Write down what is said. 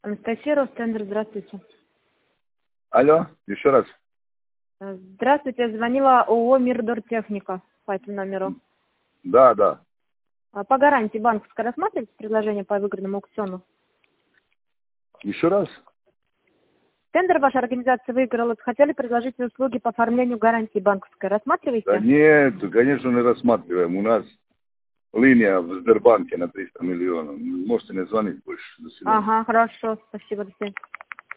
Анастасия Ростендер, здравствуйте. Алло, еще раз. Здравствуйте, звонила ООО «Мирдортехника» по этому номеру. Да, да. По гарантии банковской рассматриваете предложение по выгодному аукциону? Еще раз. Тендер ваша организация выиграла. Хотели предложить услуги по оформлению гарантии банковской. Рассматриваете? Да нет, конечно, не рассматриваем. У нас линия в Сбербанке на 300 миллионов. Можете не звонить больше. До свидания. Ага, хорошо. Спасибо, до свидания.